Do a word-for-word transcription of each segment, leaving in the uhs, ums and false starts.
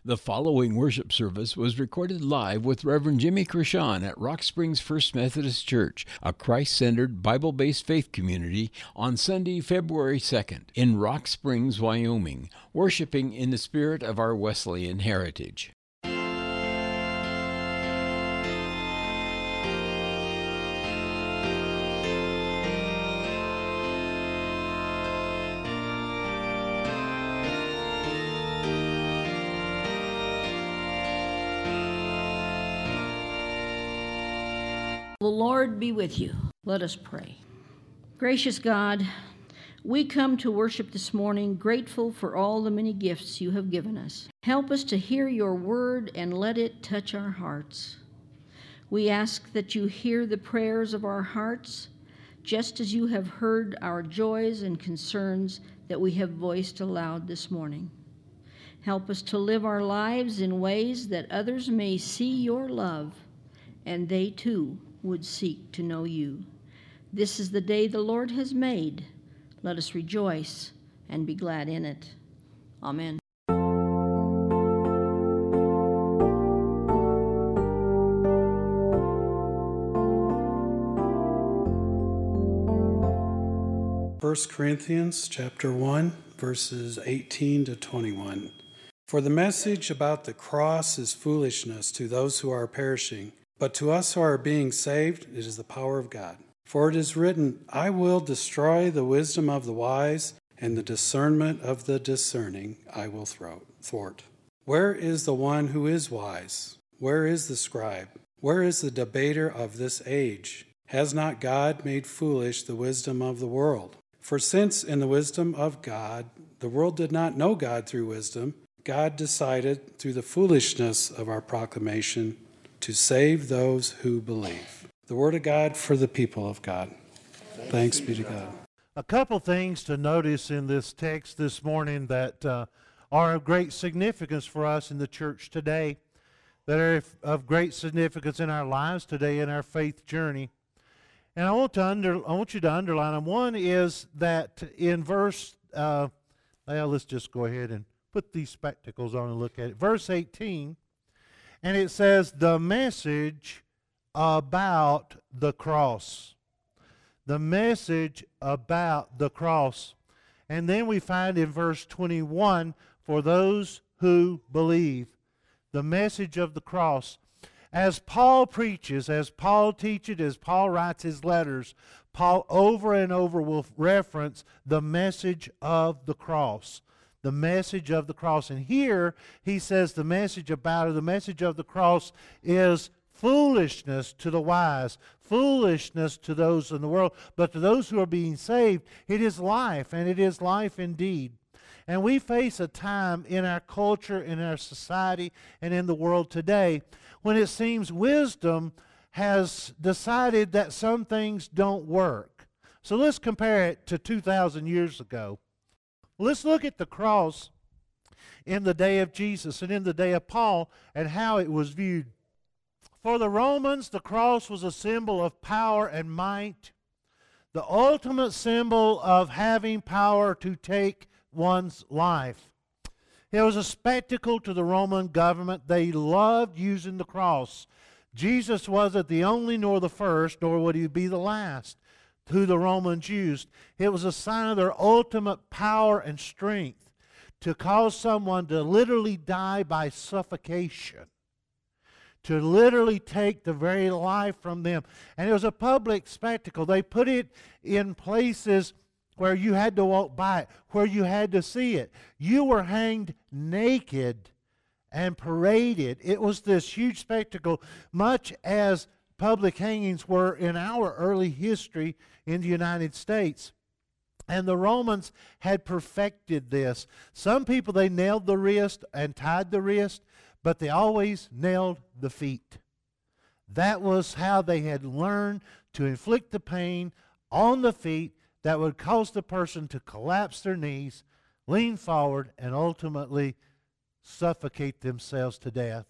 The following worship service was recorded live with Reverend Jimmy Krishan at Rock Springs First Methodist Church, a Christ-centered, Bible-based faith community, on Sunday, February second, in Rock Springs, Wyoming, worshiping in the spirit of our Wesleyan heritage. The Lord be with you. Let us pray. Gracious God, we come to worship this morning grateful for all the many gifts you have given us. Help us to hear your word and let it touch our hearts. We ask that you hear the prayers of our hearts, just as you have heard our joys and concerns that we have voiced aloud this morning. Help us to live our lives in ways that others may see your love, and they too would seek to know you. This is the day the Lord has made. Let us rejoice and be glad in it. Amen. First Corinthians chapter one, verses eighteen to twenty-one. For the message about the cross is foolishness to those who are perishing, but to us who are being saved, it is the power of God. For it is written, I will destroy the wisdom of the wise, and the discernment of the discerning I will thwart. Where is the one who is wise? Where is the scribe? Where is the debater of this age? Has not God made foolish the wisdom of the world? For since in the wisdom of God, the world did not know God through wisdom, God decided through the foolishness of our proclamation to save those who believe. The word of God for the people of God. Thanks be to God. A couple things to notice in this text this morning that uh, are of great significance for us in the church today, that are of great significance in our lives today, in our faith journey. And I want to under, I want you to underline them. One is that in verse, uh, well, let's just go ahead and put these spectacles on and look at it. Verse eighteen. And it says, the message about the cross. The message about the cross. And then we find in verse twenty-one, for those who believe. The message of the cross. As Paul preaches, as Paul teaches, as Paul writes his letters, Paul over and over will reference the message of the cross. The message of the cross. And here he says the message about it, the message of the cross is foolishness to the wise, foolishness to those in the world, but to those who are being saved, it is life, and it is life indeed. And we face a time in our culture, in our society, and in the world today when it seems wisdom has decided that some things don't work. So let's compare it to two thousand years ago. Let's look at the cross in the day of Jesus and in the day of Paul and how it was viewed. For the Romans, the cross was a symbol of power and might, the ultimate symbol of having power to take one's life. It was a spectacle to the Roman government. They loved using the cross. Jesus wasn't the only nor the first, nor would he be the last who the Romans used. It was a sign of their ultimate power and strength to cause someone to literally die by suffocation, to literally take the very life from them. And it was a public spectacle. They put it in places where you had to walk by it, where you had to see it. You were hanged naked and paraded. It was this huge spectacle, much as public hangings were in our early history in the United States. And the Romans had perfected this. Some people, they nailed the wrist and tied the wrist, but they always nailed the feet. That was how they had learned to inflict the pain on the feet that would cause the person to collapse their knees, lean forward, and ultimately suffocate themselves to death.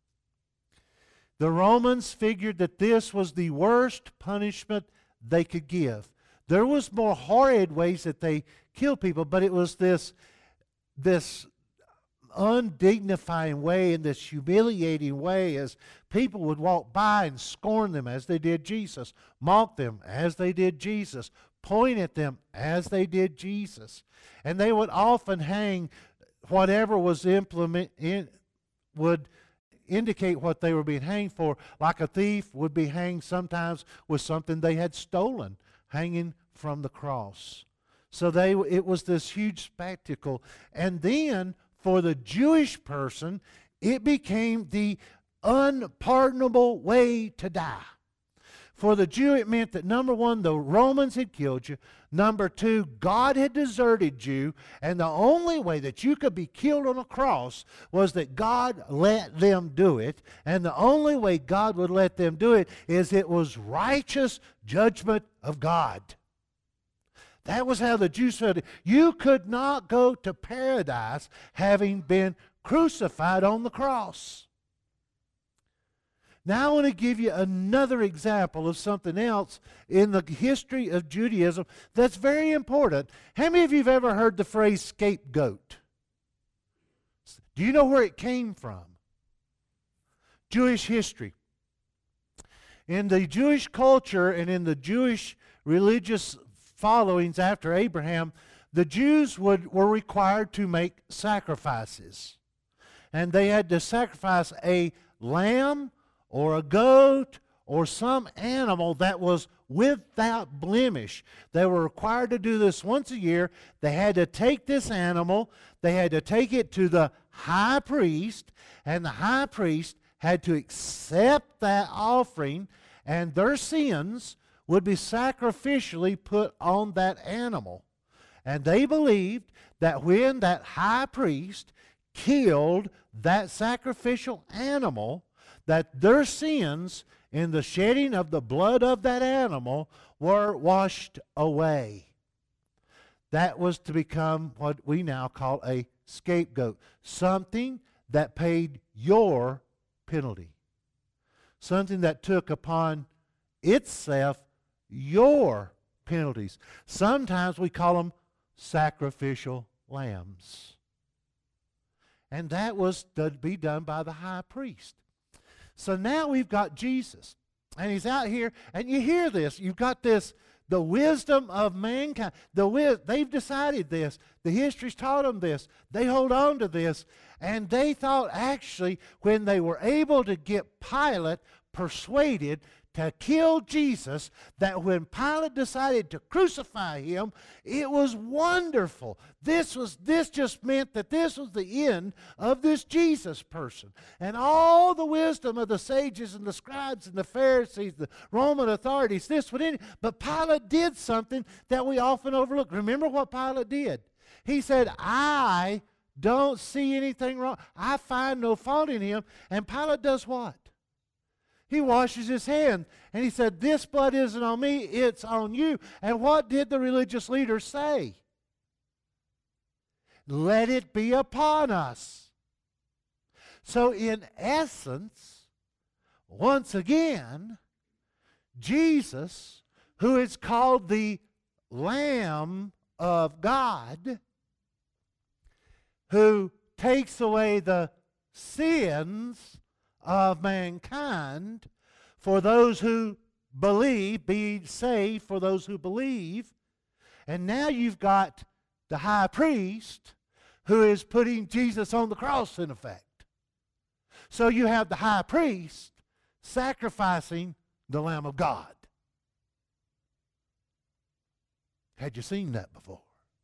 The Romans figured that this was the worst punishment they could give. There was more horrid ways that they killed people, but it was this, this undignifying way, in this humiliating way, as people would walk by and scorn them as they did Jesus, mock them as they did Jesus, point at them as they did Jesus. And they would often hang whatever was implement in, would indicate what they were being hanged for, like a thief would be hanged sometimes with something they had stolen, hanging from the cross. So they it was this huge spectacle. And then for the Jewish person, it became the unpardonable way to die. For the Jew, it meant that, number one, the Romans had killed you. Number two, God had deserted you. And the only way that you could be killed on a cross was that God let them do it. And the only way God would let them do it is it was righteous judgment of God. That was how the Jews felt. You could not go to paradise having been crucified on the cross. Now I want to give you another example of something else in the history of Judaism that's very important. How many of you have ever heard the phrase scapegoat? Do you know where it came from? Jewish history. In the Jewish culture and in the Jewish religious followings after Abraham, the Jews would, were required to make sacrifices. And they had to sacrifice a lamb or a goat or some animal that was without blemish. They were required to do this once a year. They had to take this animal, they had to take it to the high priest, and the high priest had to accept that offering, and their sins would be sacrificially put on that animal. And they believed that when that high priest killed that sacrificial animal, that their sins in the shedding of the blood of that animal were washed away. That was to become what we now call a scapegoat, something that paid your penalty, something that took upon itself your penalties. Sometimes we call them sacrificial lambs. And that was to be done by the high priest. So now we've got Jesus, and he's out here, and you hear this. You've got this, the wisdom of mankind. The They've decided this. The history's taught them this. They hold on to this, and they thought actually when they were able to get Pilate persuaded to kill Jesus, that when Pilate decided to crucify him, it was wonderful. This was this just meant that this was the end of this Jesus person. And all the wisdom of the sages and the scribes and the Pharisees, the Roman authorities, this would end. But Pilate did something that we often overlook. Remember what Pilate did? He said, I don't see anything wrong. I find no fault in him. And Pilate does what? He washes his hands, and he said, this blood isn't on me, it's on you. And what did the religious leaders say? Let it be upon us. So in essence, once again, Jesus, who is called the Lamb of God, who takes away the sins of mankind, for those who believe, be saved for those who believe. And now you've got the high priest who is putting Jesus on the cross, in effect. So you have the high priest sacrificing the Lamb of God. Had you seen that before?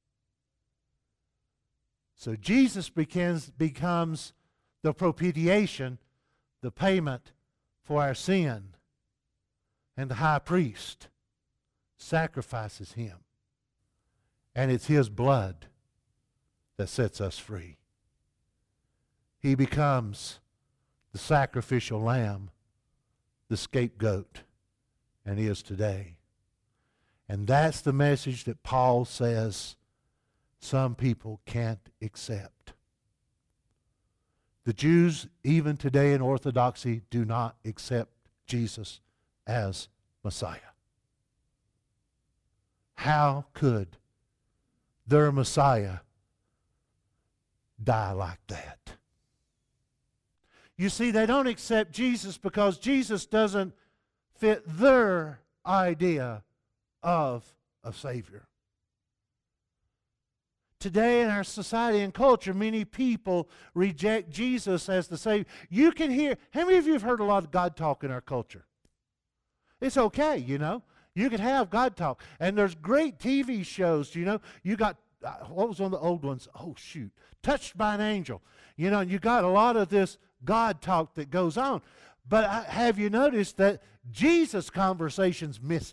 So Jesus becomes, becomes the propitiation, the payment for our sin, and the high priest sacrifices him. And it's his blood that sets us free. He becomes the sacrificial lamb, the scapegoat, and is today. And that's the message that Paul says some people can't accept. The Jews, even today in Orthodoxy, do not accept Jesus as Messiah. How could their Messiah die like that. You see, they don't accept Jesus because Jesus doesn't fit their idea of a Savior. Today in our society and culture, many people reject Jesus as the Savior. You can hear, how many of you have heard a lot of God talk in our culture? It's okay, you know. You can have God talk. And there's great T V shows, you know. You got, uh, what was one of the old ones? Oh, shoot. Touched by an Angel. You know, and you got a lot of this God talk that goes on. But uh, have you noticed that Jesus' conversation's missing?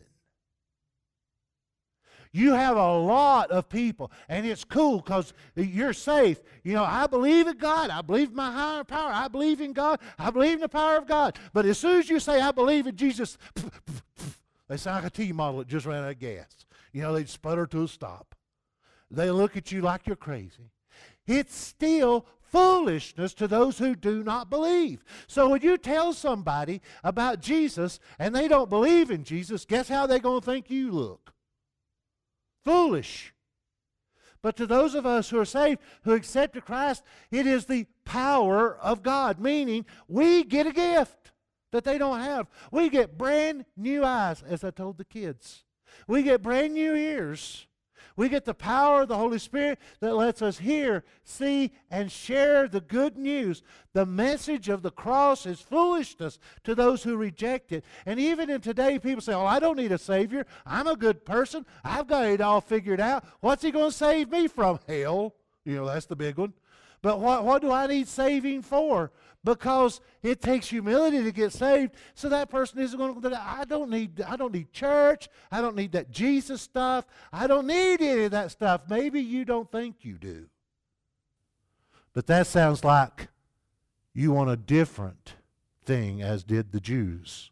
You have a lot of people, and it's cool because you're safe. You know, I believe in God. I believe in my higher power. I believe in God. I believe in the power of God. But as soon as you say, I believe in Jesus, they sound like a T model that just ran out of gas. You know, they sputter to a stop. They look at you like you're crazy. It's still foolishness to those who do not believe. So when you tell somebody about Jesus and they don't believe in Jesus, guess how they're going to think you look? Foolish. But to those of us who are saved, who accepted Christ, it is the power of God, meaning we get a gift that they don't have. We get brand new eyes, as I told the kids. We get brand new ears. We get the power of the Holy Spirit that lets us hear, see, and share the good news. The message of the cross is foolishness to those who reject it. And even in today, people say, oh, I don't need a Savior. I'm a good person. I've got it all figured out. What's He going to save me from? Hell. You know, that's the big one. But what, what do I need saving for? Because it takes humility to get saved. So that person isn't going to, I don't need, I don't need church. I don't need that Jesus stuff. I don't need any of that stuff. Maybe you don't think you do. But that sounds like you want a different thing, as did the Jews.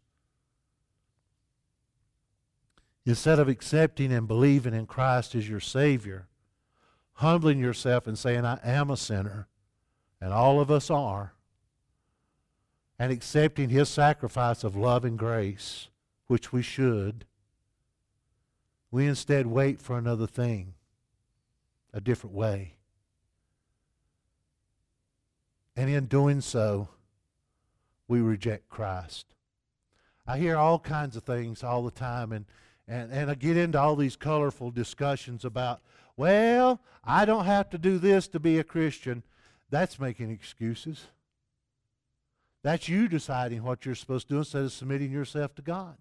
Instead of accepting and believing in Christ as your Savior, humbling yourself and saying, I am a sinner, and all of us are, and accepting His sacrifice of love and grace, which we should, we instead wait for another thing, a different way. And in doing so, we reject Christ. I hear all kinds of things all the time, and, and, and I get into all these colorful discussions about, well, I don't have to do this to be a Christian. That's making excuses. That's you deciding what you're supposed to do instead of submitting yourself to God.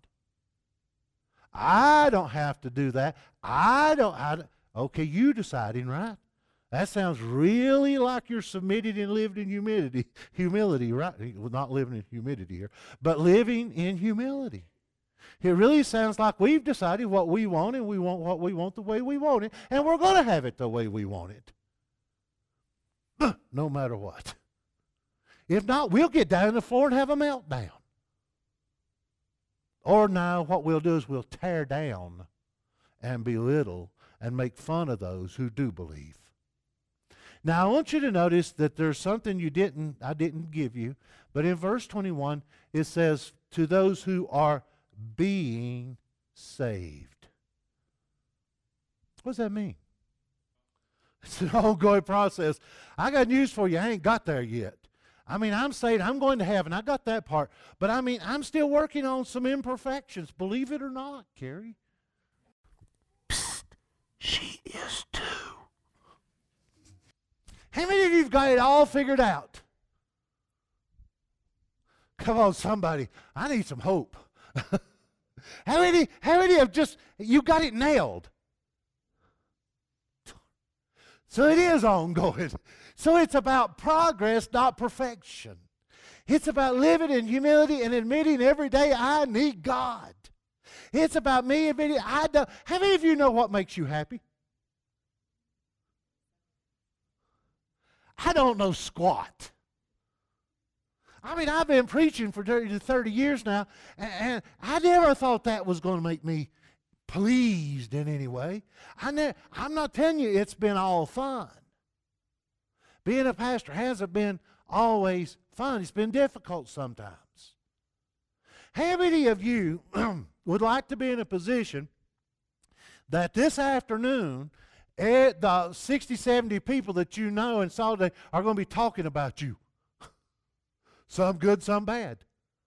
I don't have to do that. I don't have to. Okay, you deciding, right? That sounds really like you're submitting and living in humility, humility, right? Well, not living in humidity here, but living in humility. It really sounds like we've decided what we want, and we want what we want the way we want it, and we're going to have it the way we want it. No matter what. If not, we'll get down on the floor and have a meltdown. Or now what we'll do is we'll tear down and belittle and make fun of those who do believe. Now I want you to notice that there's something you didn't, I didn't give you, but in verse twenty-one it says, to those who are being saved. What does that mean? It's an ongoing process. I got news for you. I ain't got there yet. I mean, I'm saying I'm going to heaven. I got that part. But I mean, I'm still working on some imperfections. Believe it or not, Carrie. Psst. She is too. How many of you have got it all figured out? Come on, somebody. I need some hope. How many, how many have just, you got it nailed? So it is ongoing. So it's about progress, not perfection. It's about living in humility and admitting every day I need God. It's about me admitting I don't. How many of you know what makes you happy? I don't know squat. I mean, I've been preaching for thirty to thirty years now, and, and I never thought that was going to make me pleased in any way. I ne- I'm not telling you it's been all fun. Being a pastor hasn't been always fun. It's been difficult sometimes. How many of you would like to be in a position that this afternoon It, the sixty, seventy people that you know and saw today are going to be talking about you. Some good, some bad.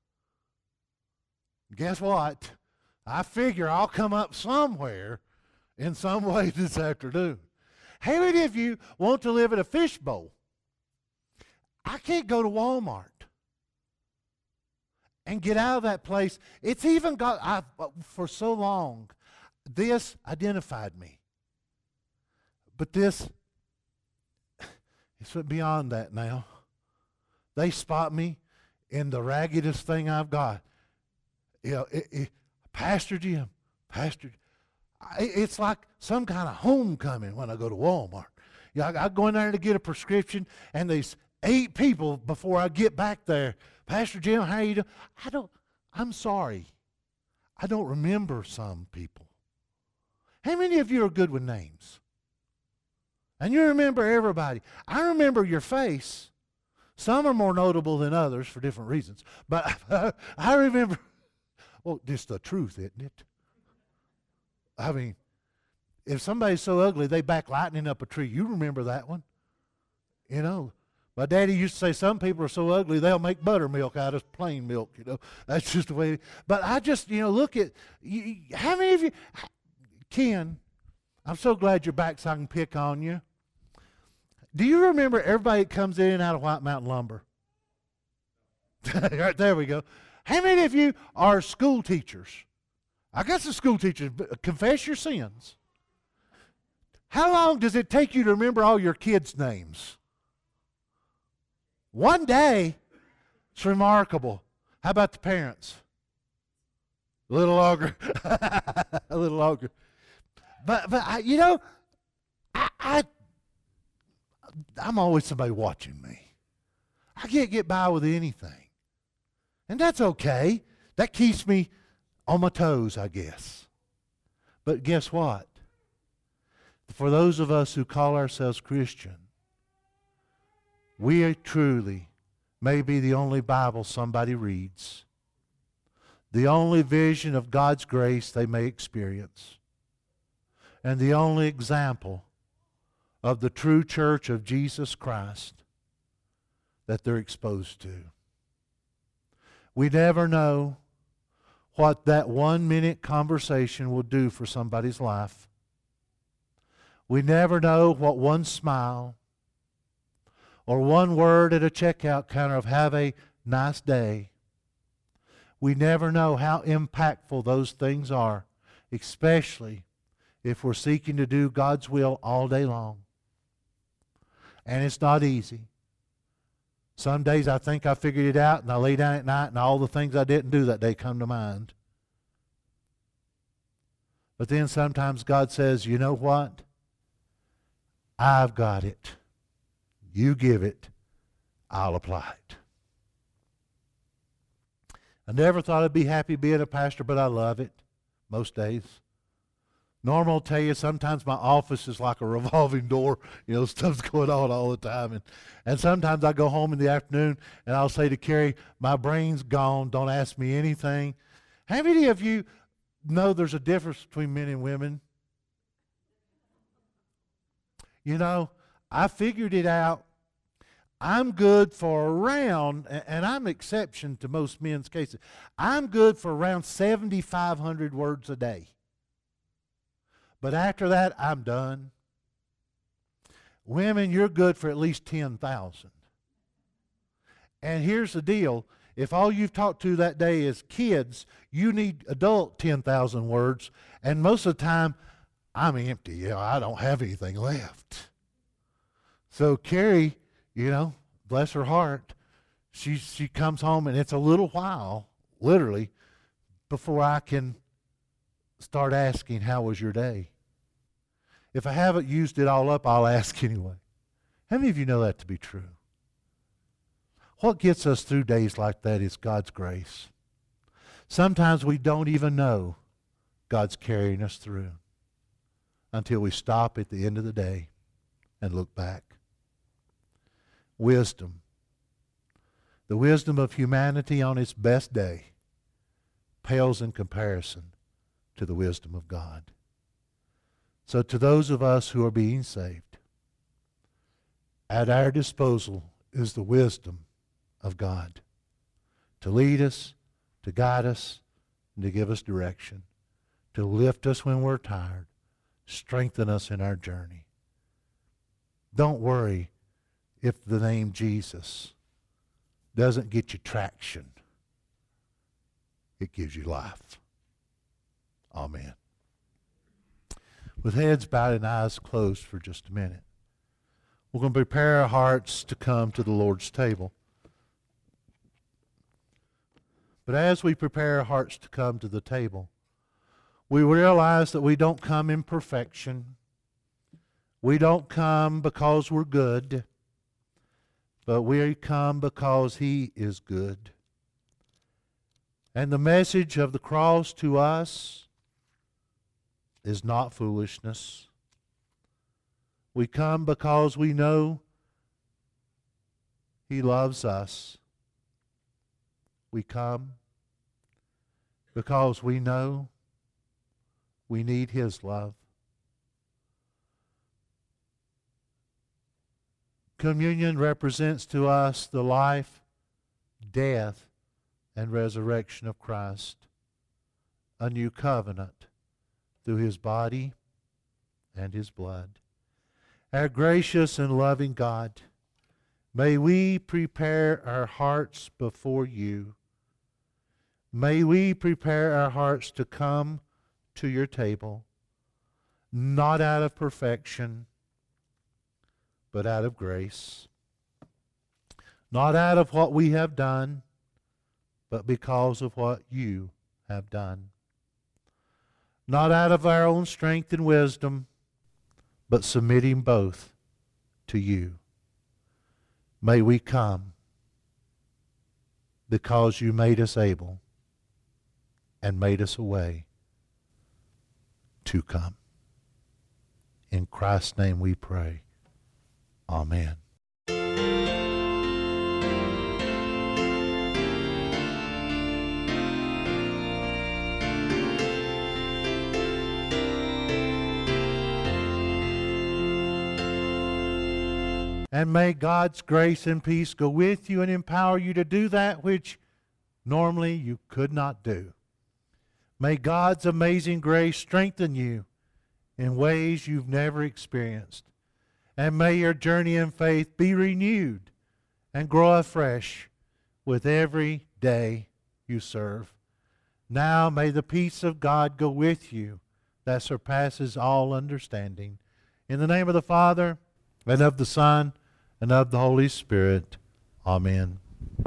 Guess what? I figure I'll come up somewhere in some way this afternoon. How many of you want to live in a fishbowl? I can't go to Walmart and get out of that place. It's even got, I, for so long, this identified me. But this, it's beyond that now. They spot me in the raggedest thing I've got. You know, it, it, Pastor Jim, Pastor, I, it's like some kind of homecoming when I go to Walmart. You know, I, I go in there to get a prescription, and there's eight people before I get back there. Pastor Jim, how you doing? I don't. I'm sorry, I don't remember some people. How many of you are good with names? And you remember everybody. I remember your face. Some are more notable than others for different reasons. But I remember, well, it's the truth, isn't it? I mean, if somebody's so ugly, they back lightning up a tree. You remember that one. You know, my daddy used to say some people are so ugly, they'll make buttermilk out of plain milk, you know. That's just the way. But I just, you know, look at, you, how many of you, Ken, I'm so glad you're back so I can pick on you. Do you remember everybody that comes in and out of White Mountain Lumber? Right, there we go. How many of you are school teachers? I guess the school teachers, confess your sins. How long does it take you to remember all your kids' names? One day. It's remarkable. How about the parents? A little longer. A little longer. But, but I, you know, I, I, I'm always somebody watching me. I can't get by with anything. And that's okay. That keeps me on my toes, I guess. But guess what? For those of us who call ourselves Christian, we truly may be the only Bible somebody reads, the only vision of God's grace they may experience, and the only example of the true church of Jesus Christ that they're exposed to. We never know what that one-minute conversation will do for somebody's life. We never know what one smile or one word at a checkout counter of "have a nice day." We never know how impactful those things are, especially if we're seeking to do God's will all day long. And it's not easy. Some days I think I figured it out, and I lay down at night and all the things I didn't do that day come to mind. But then sometimes God says, you know what? I've got it. You give it. I'll apply it. I never thought I'd be happy being a pastor, but I love it most days. Norm will tell you sometimes my office is like a revolving door. You know, stuff's going on all the time. And, and sometimes I go home in the afternoon and I'll say to Carrie, my brain's gone. Don't ask me anything. How many of you know there's a difference between men and women? You know, I figured it out. I'm good for around, and I'm an exception to most men's cases, I'm good for around seventy-five hundred words a day. But after that, I'm done. Women, you're good for at least ten thousand. And here's the deal. If all you've talked to that day is kids, you need adult ten thousand words. And most of the time, I'm empty. You know, I don't have anything left. So Carrie, you know, bless her heart, she, she comes home and it's a little while, literally, before I can start asking, how was your day? If I haven't used it all up, I'll ask anyway. How many of you know that to be true? What gets us through days like that is God's grace. Sometimes we don't even know God's carrying us through until we stop at the end of the day and look back. Wisdom. The wisdom of humanity on its best day pales in comparison to the wisdom of God. So to those of us who are being saved, at our disposal is the wisdom of God to lead us, to guide us, and to give us direction, to lift us when we're tired, strengthen us in our journey. Don't worry if the name Jesus doesn't get you traction. It gives you life. Amen. With heads bowed and eyes closed for just a minute, we're going to prepare our hearts to come to the Lord's table. But as we prepare our hearts to come to the table, we realize that we don't come in perfection. We don't come because we're good, but we come because He is good. And the message of the cross to us is not foolishness. We come because we know He loves us. We come because we know we need His love. Communion represents to us the life, death, and resurrection of Christ, a new covenant through His body and His blood. Our gracious and loving God, may we prepare our hearts before You. May we prepare our hearts to come to Your table, not out of perfection, but out of grace. Not out of what we have done, but because of what You have done. Not out of our own strength and wisdom, but submitting both to You. May we come because You made us able and made us a way to come. In Christ's name we pray. Amen. And may God's grace and peace go with you and empower you to do that which normally you could not do. May God's amazing grace strengthen you in ways you've never experienced. And may your journey in faith be renewed and grow afresh with every day you serve. Now may the peace of God go with you that surpasses all understanding. In the name of the Father, and of the Son, and of the Holy Spirit. Amen.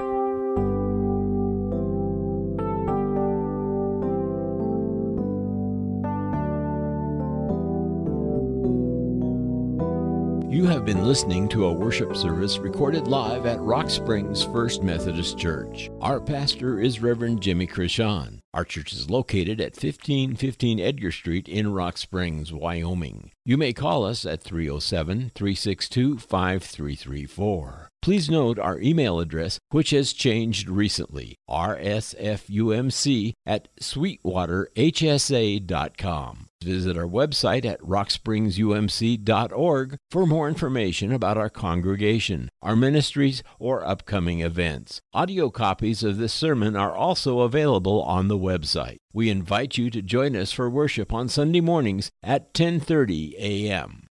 You have been listening to a worship service recorded live at Rock Springs First Methodist Church. Our pastor is Reverend Jimmy Krishan. Our church is located at fifteen fifteen Edgar Street in Rock Springs, Wyoming. You may call us at three oh seven, three six two, five three three four. Please note our email address, which has changed recently, r s f u m c at sweetwater h s a dot com. Visit our website at rock springs u m c dot org for more information about our congregation, our ministries, or upcoming events. Audio copies of this sermon are also available on the website. We invite you to join us for worship on Sunday mornings at ten thirty a m